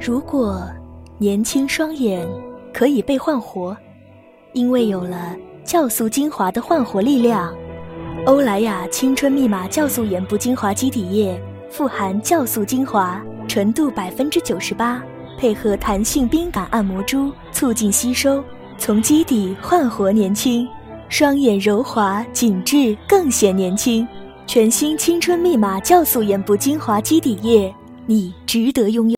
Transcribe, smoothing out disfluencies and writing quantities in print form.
如果年轻双眼可以被焕活，因为有了酵素精华的焕活力量，欧莱雅青春密码酵素眼部精华基底液富含酵素精华，纯度98%，配合弹性冰感按摩珠，促进吸收，从基底焕活年轻，双眼柔滑紧致，更显年轻。全新青春密码酵素眼部精华基底液，你值得拥有。